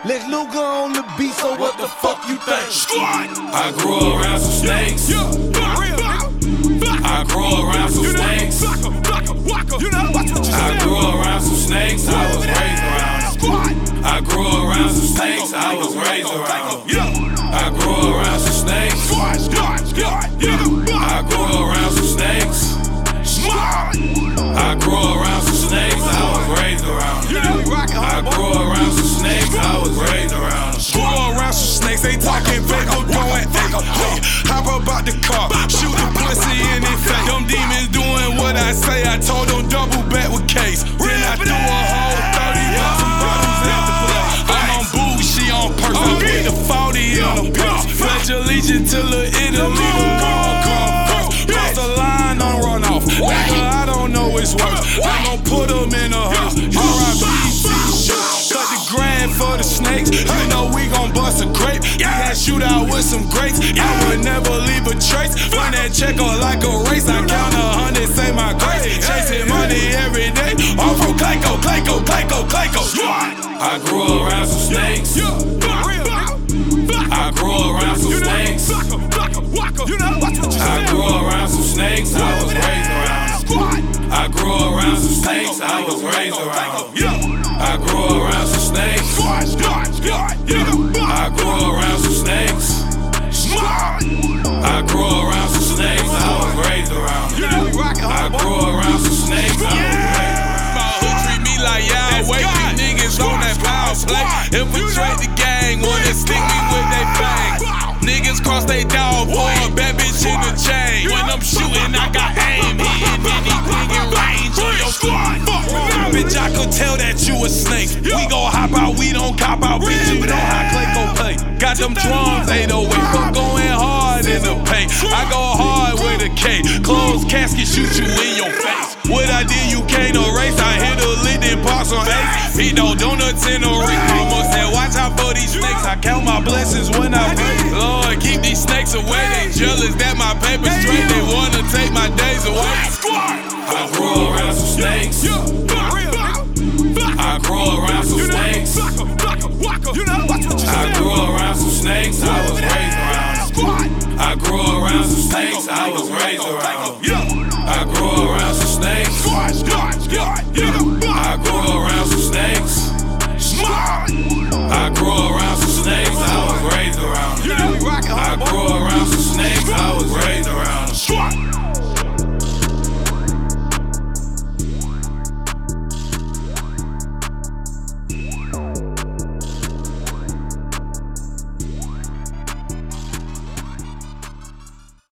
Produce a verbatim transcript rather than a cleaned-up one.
Lex Luger on the beat, so what the fuck you think? I grew around some snakes. I grew around some snakes. I grew around some snakes. I was raised around them. I grew around some snakes. I was raised around them. I grew around some snakes. I grew around some snakes. I grew around some snakes. I was raised around them. I grew around some snakes. I was raised around them. Grew around some snakes. They talking Vago, going echo. Hey, hop about the car, shoot the pussy in his face. Them demons doing what I say. I told them double back with case. Then I threw a whole thirty up some bottles at the play. I'm on boo, she on purse. I put the forty in them pills. Pledge allegiance to the Italy. The ball come first. Cross the line, don't run off. Nigga, I don't know it's worse. I'm gon' put them in a hearse. R I P Cut the grand for the snakes. You know we gon' bust a grape. We had shootout with some grapes. I would never leave a trace. Run that check on like a race. I count a hundred, say my grace. Chasing money every day. All from Clayco, Clayco, Clayco, Clayco. I grew around some snakes. I grew around some snakes. I grew around some snakes. I was raised around them. I grew around some snakes. I was raised around them. I grew around some snakes. I grew around some snakes. I grew around some snakes. I was raised around them. I grew around some snakes. I was raised around them. My hood treat me like y'all. Wait, these niggas on that power play. Infiltrate the gang, wanna stick me with they bang. Niggas cross they dog for a bad bitch in the chain. When I'm shooting, I got aim. Hitting anything in range on your squad. Bitch, I could tell that you a snake. We gon' hop out, we don't cop out. Bitch, you know how Clayco play. Got them drums eight oh eight, but going hard in the paint. I go hard with a K. Closed casket, shoot you in your face. What I did, you can't erase. I hit a lid, then box on ace. Eat no donuts in a ring. Almost said, watch out for these snakes. I count my blessings when I pray. Lord, keep these snakes away. They jealous that my paper straight. They wanna take my days away. I grew around some snakes. I grew around some snakes. I grew around some snakes. I was raised around them. I grew around some snakes. I was raised around them. I grew around some snakes.